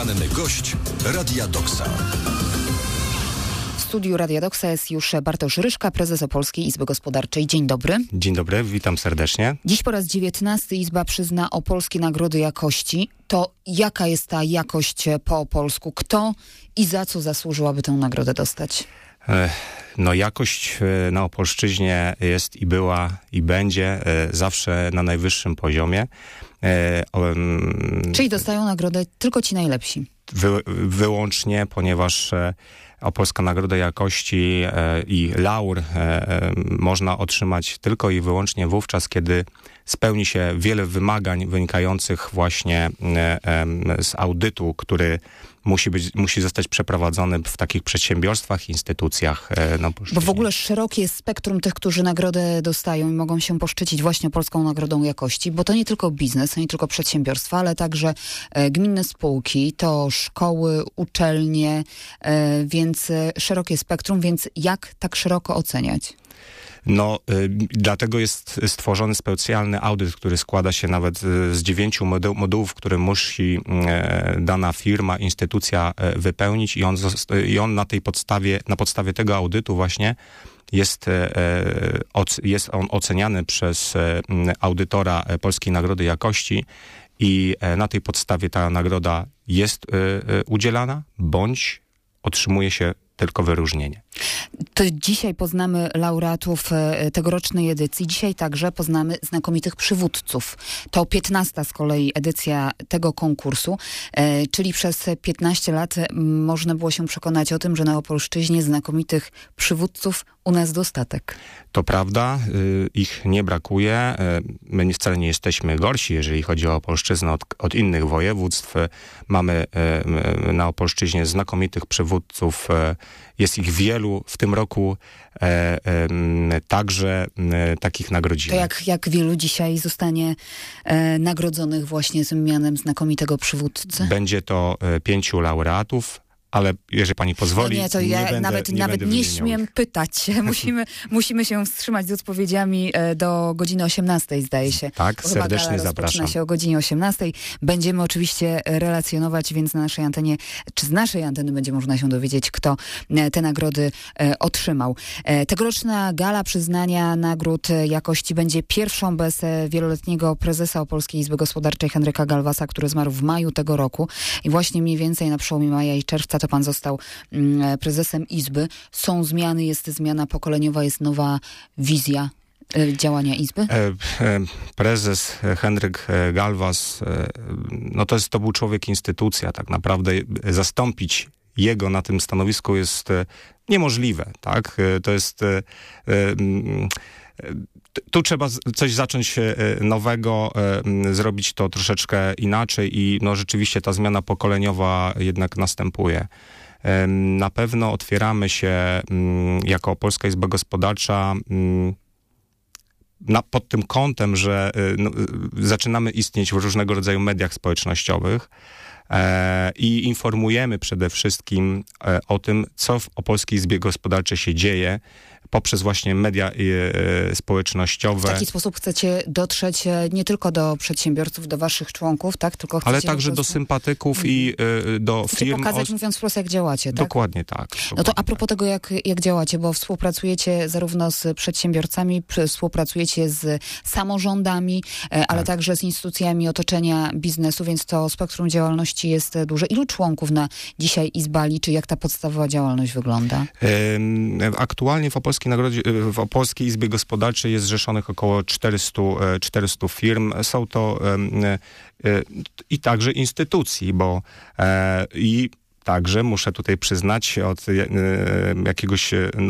Poranny gość Radia Doksa. W studiu Radia Doksa jest już Bartosz Ryszka, prezes Opolskiej Izby Gospodarczej. Dzień dobry. Dzień dobry, witam serdecznie. Dziś po raz 19 Izba przyzna opolskie nagrody jakości. To jaka jest ta jakość po opolsku? Kto i za co zasłużyłaby tę nagrodę dostać? No jakość na Opolszczyźnie jest i była i będzie zawsze na najwyższym poziomie. Czyli dostają nagrodę tylko ci najlepsi? Wyłącznie, ponieważ Opolska Nagroda Jakości i laur można otrzymać tylko i wyłącznie wówczas, kiedy spełni się wiele wymagań wynikających właśnie z audytu, który musi zostać przeprowadzony w takich przedsiębiorstwach, instytucjach. Bo w ogóle szerokie jest spektrum tych, którzy nagrodę dostają i mogą się poszczycić właśnie Polską Nagrodą Jakości, bo to nie tylko biznes, to nie tylko przedsiębiorstwa, ale także gminne spółki, to szkoły, uczelnie, więc szerokie spektrum, więc jak tak szeroko oceniać? No, dlatego jest stworzony specjalny audyt, który składa się nawet z 9 modułów, które musi dana firma, instytucja wypełnić i on na podstawie tego audytu właśnie jest on oceniany przez audytora Polskiej Nagrody Jakości i na tej podstawie ta nagroda jest udzielana, bądź otrzymuje się tylko wyróżnienie. To dzisiaj poznamy laureatów tegorocznej edycji. Dzisiaj także poznamy znakomitych przywódców. To 15. z kolei edycja tego konkursu, czyli przez 15 lat można było się przekonać o tym, że na Opolszczyźnie znakomitych przywódców u nas dostatek. To prawda, ich nie brakuje. My wcale nie jesteśmy gorsi, jeżeli chodzi o Opolszczyznę od innych województw. Mamy na Opolszczyźnie znakomitych przywódców. Jest ich wielu. W tym roku także takich nagrodzimy. To jak wielu dzisiaj zostanie nagrodzonych właśnie tym mianem znakomitego przywódcy? Będzie to 5 laureatów. Ale jeżeli pani pozwoli, no nie, to ja nawet nie śmiem pytać. Musimy się wstrzymać z odpowiedziami do godziny 18, zdaje się. Tak, serdecznie zapraszam. Rozpoczyna się o godzinie 18. Będziemy oczywiście relacjonować, więc na naszej antenie, czy z naszej anteny będzie można się dowiedzieć, kto te nagrody otrzymał. Tegoroczna gala przyznania nagród jakości będzie pierwszą bez wieloletniego prezesa Opolskiej Izby Gospodarczej Henryka Galwasa, który zmarł w maju tego roku. I właśnie mniej więcej na przełomie maja i czerwca to pan został prezesem Izby. Są zmiany, jest zmiana pokoleniowa, jest nowa wizja działania Izby? Prezes Henryk Galwas, no to był człowiek instytucja. Tak naprawdę zastąpić jego na tym stanowisku jest niemożliwe. Tak? To jest... Tu trzeba coś zacząć nowego, zrobić to troszeczkę inaczej i no rzeczywiście ta zmiana pokoleniowa jednak następuje. Na pewno otwieramy się jako Polska Izba Gospodarcza pod tym kątem, że zaczynamy istnieć w różnego rodzaju mediach społecznościowych i informujemy przede wszystkim o tym, co w Opolskiej Izbie Gospodarczej się dzieje, poprzez właśnie media społecznościowe. W taki sposób chcecie dotrzeć nie tylko do przedsiębiorców, do waszych członków, tak? Ale także do sympatyków i do chcecie firm. Pokazać, mówiąc wprost, jak działacie, tak? Dokładnie tak. No to a propos tego, jak działacie, bo współpracujecie zarówno z przedsiębiorcami, współpracujecie z samorządami, ale także z instytucjami otoczenia biznesu, więc to spektrum działalności jest duże. Ilu członków na dzisiaj Izba liczy? Jak ta podstawowa działalność wygląda? Aktualnie w Opolskiej Izbie Gospodarczej jest zrzeszonych około 400 firm. Są to i także instytucji, bo także muszę tutaj przyznać od jakiegoś,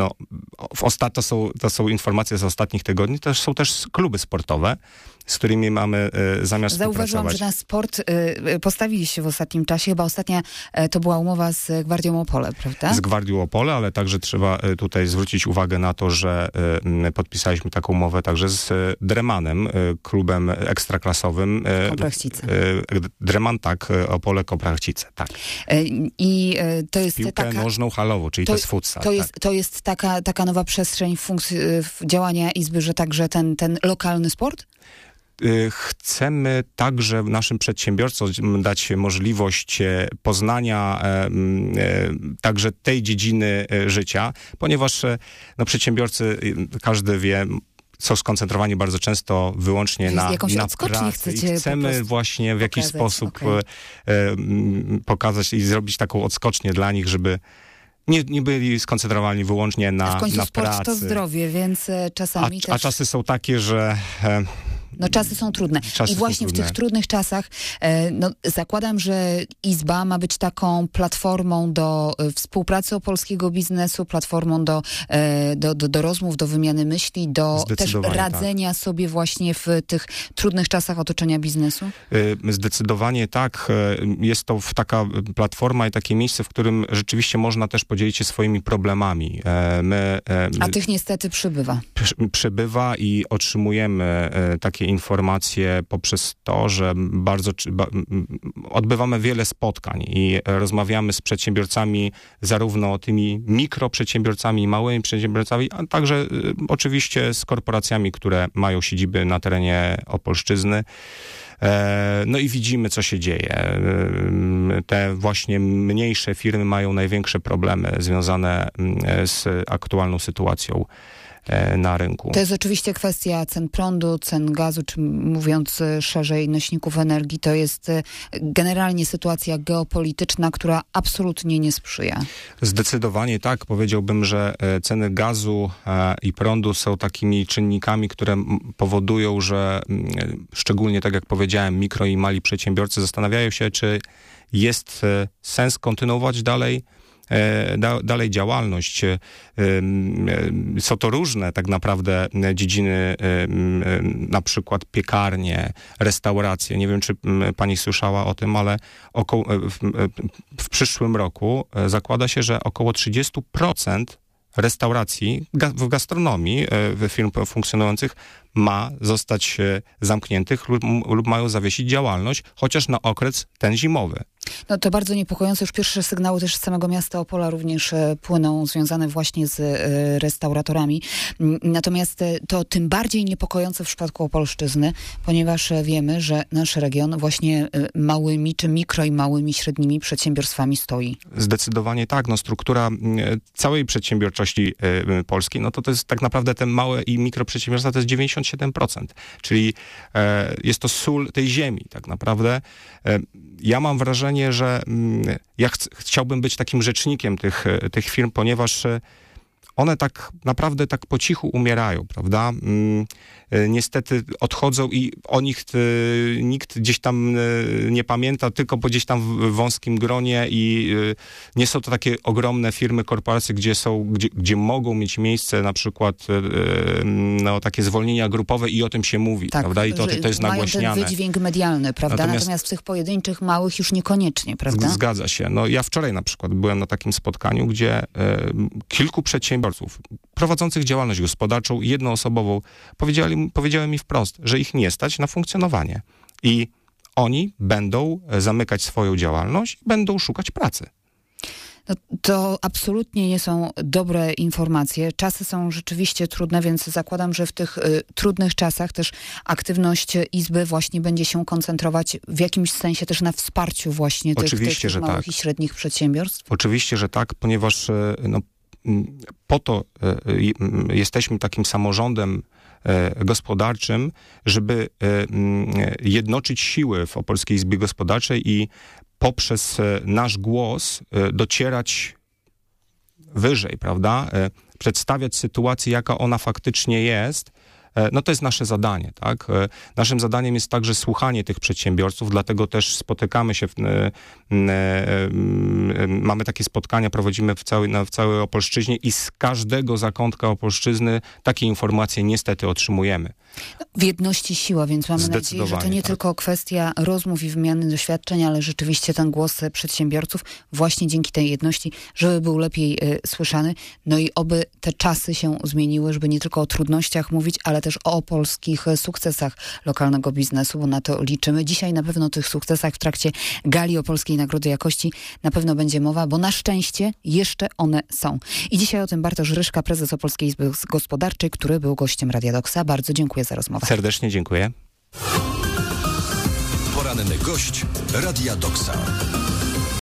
to są informacje z ostatnich tygodni, są też kluby sportowe, z którymi mamy zamiar współpracować. Zauważyłam, że na sport postawiliście w ostatnim czasie. Chyba ostatnia to była umowa z Gwardią Opole, prawda? Z Gwardią Opole, ale także trzeba tutaj zwrócić uwagę na to, że podpisaliśmy taką umowę także z Dremanem, klubem ekstraklasowym. Koprachcice. Dreman, tak, Opole Koprachcice, tak. I to jest piłkę nożną halową, czyli to jest futsal. To jest taka nowa przestrzeń działania Izby, że także ten lokalny sport? Chcemy także naszym przedsiębiorcom dać możliwość poznania także tej dziedziny życia, ponieważ przedsiębiorcy, każdy wie, są skoncentrowani bardzo często wyłącznie na pracy i chcemy właśnie w jakiś sposób pokazać i zrobić taką odskocznię dla nich, żeby nie byli skoncentrowani wyłącznie na pracy. W końcu sport to zdrowie, więc czasami a czasy są takie, że... czasy są trudne. I właśnie w tych trudnych czasach zakładam, że Izba ma być taką platformą do współpracy opolskiego biznesu, platformą do rozmów, do wymiany myśli, do też radzenia sobie właśnie w tych trudnych czasach otoczenia biznesu? Zdecydowanie tak. Jest to taka platforma i takie miejsce, w którym rzeczywiście można też podzielić się swoimi problemami. A tych niestety przybywa. Przybywa i otrzymujemy takie informacje poprzez to, że odbywamy wiele spotkań i rozmawiamy z przedsiębiorcami, zarówno tymi mikroprzedsiębiorcami, małymi przedsiębiorcami, a także oczywiście z korporacjami, które mają siedziby na terenie Opolszczyzny. No i widzimy, co się dzieje. Te właśnie mniejsze firmy mają największe problemy związane z aktualną sytuacją na rynku. To jest oczywiście kwestia cen prądu, cen gazu, czy mówiąc szerzej nośników energii, to jest generalnie sytuacja geopolityczna, która absolutnie nie sprzyja. Zdecydowanie tak. Powiedziałbym, że ceny gazu i prądu są takimi czynnikami, które powodują, że szczególnie, tak jak powiedziałem, mikro i mali przedsiębiorcy zastanawiają się, czy jest sens kontynuować dalej działalność. Są to różne tak naprawdę dziedziny, na przykład piekarnie, restauracje. Nie wiem, czy pani słyszała o tym, ale w przyszłym roku zakłada się, że około 30% restauracji w gastronomii, firm funkcjonujących ma zostać zamkniętych lub mają zawiesić działalność, chociaż na okres ten zimowy. No to bardzo niepokojące. Już pierwsze sygnały też z samego miasta Opola również płyną, związane właśnie z restauratorami. Natomiast to tym bardziej niepokojące w przypadku Opolszczyzny, ponieważ wiemy, że nasz region właśnie małymi, czy mikro i małymi, średnimi przedsiębiorstwami stoi. Zdecydowanie tak. Struktura całej przedsiębiorczości polskiej, to jest tak naprawdę te małe i mikroprzedsiębiorstwa, to jest 97%. Czyli jest to sól tej ziemi tak naprawdę. Ja mam wrażenie, że ja chciałbym być takim rzecznikiem tych firm, ponieważ one tak naprawdę tak po cichu umierają, prawda? Niestety odchodzą i o nich nikt gdzieś tam nie pamięta, tylko gdzieś tam w wąskim gronie i nie są to takie ogromne firmy, korporacje, gdzie mogą mieć miejsce na przykład takie zwolnienia grupowe i o tym się mówi, tak, prawda? I to jest nagłaśniane. Mają ten wydźwięk medialny, prawda? Natomiast w tych pojedynczych, małych już niekoniecznie, prawda? Zgadza się. Ja wczoraj na przykład byłem na takim spotkaniu, gdzie kilku przedsiębiorców prowadzących działalność gospodarczą, jednoosobową, powiedziały mi wprost, że ich nie stać na funkcjonowanie. I oni będą zamykać swoją działalność, będą szukać pracy. To absolutnie nie są dobre informacje. Czasy są rzeczywiście trudne, więc zakładam, że w tych trudnych czasach też aktywność Izby właśnie będzie się koncentrować w jakimś sensie też na wsparciu właśnie tych małych i średnich przedsiębiorstw. Oczywiście, że tak, ponieważ po to jesteśmy takim samorządem gospodarczym, żeby jednoczyć siły w Opolskiej Izbie Gospodarczej i poprzez nasz głos docierać wyżej, prawda? Przedstawiać sytuację, jaka ona faktycznie jest. To jest nasze zadanie, tak? Naszym zadaniem jest także słuchanie tych przedsiębiorców, dlatego też spotykamy się, mamy takie spotkania, prowadzimy w całej Opolszczyźnie i z każdego zakątka Opolszczyzny takie informacje niestety otrzymujemy. W jedności siła, więc mamy nadzieję, że to nie tylko kwestia rozmów i wymiany doświadczeń, ale rzeczywiście ten głos przedsiębiorców właśnie dzięki tej jedności, żeby był lepiej słyszany. I oby te czasy się zmieniły, żeby nie tylko o trudnościach mówić, ale też o polskich sukcesach lokalnego biznesu, bo na to liczymy. Dzisiaj na pewno o tych sukcesach w trakcie Gali Opolskiej Nagrody Jakości na pewno będzie mowa, bo na szczęście jeszcze one są. I dzisiaj o tym Bartosz Ryszka, prezes Opolskiej Izby Gospodarczej, który był gościem Radia Doksa. Bardzo dziękuję za rozmowę. Serdecznie dziękuję. Poranny gość Radia Doksa.